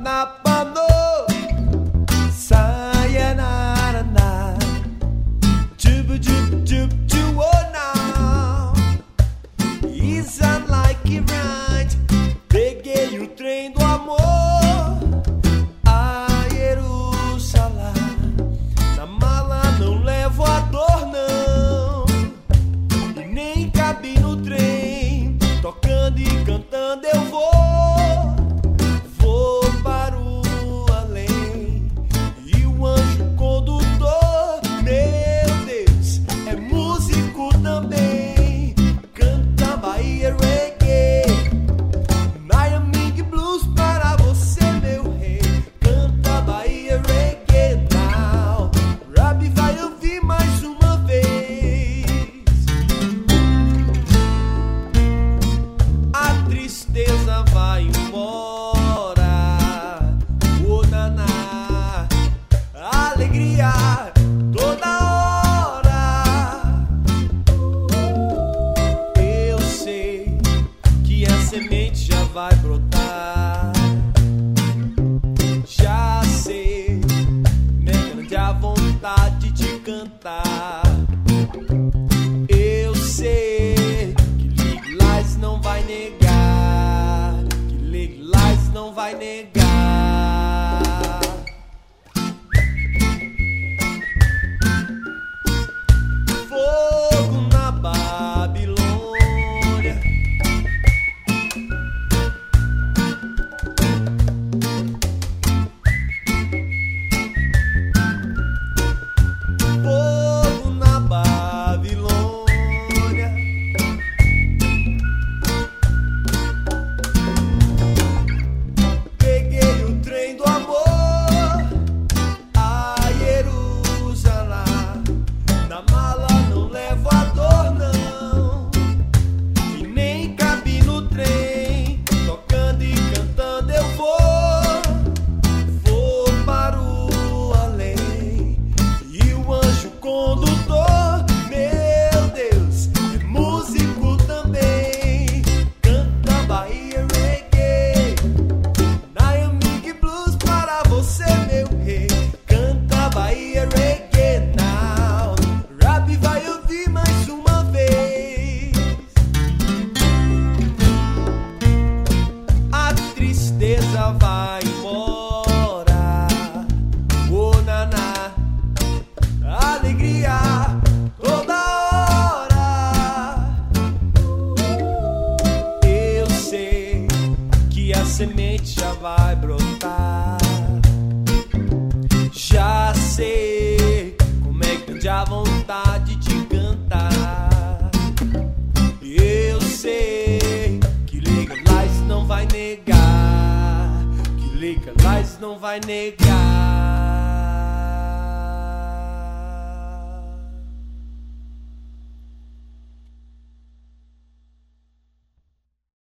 napano sayonara na jubu jubu jubu jubu now. Is unlike it right. Peguei o trem do amor a Jerusalém. Na mala não levo a dor não, e nem cabe no trem. Tocando e cantando eu vou para o além. E o anjo condutor, meu Deus, é músico também. Canta Bahia Reggae, Miami Blues para você, meu rei. Canta Bahia Reggae now. Rabi vai ouvir mais uma vez. A tristeza vai embora, oh naná, alegria toda hora. Eu sei que a semente já vai brotar. Já sei, me grande a vontade de cantar. Eu sei que Legalize não vai negar, que Legalize não vai negar. Fogo na Babilônia, fogo na Babilônia. Peguei o trem do amor a Jerusalém. Na mala não levo a dor não, e nem cabe no trem. Tocando e cantando eu vou para o além. E o anjo condutor, meu Deus, é músico também. Canta Bahia Reggae, Miami Blues para você, meu rei. Canta Bahia Reggae now. Rabi vai ouvir mais uma vez. A tristeza vai embora, oh naná, alegria toda hora. Eu sei que a semente já vai brotar. Já sei como é grande a vontade de cantar. Eu sei que Legalize não vai negar, que Legalize não vai negar.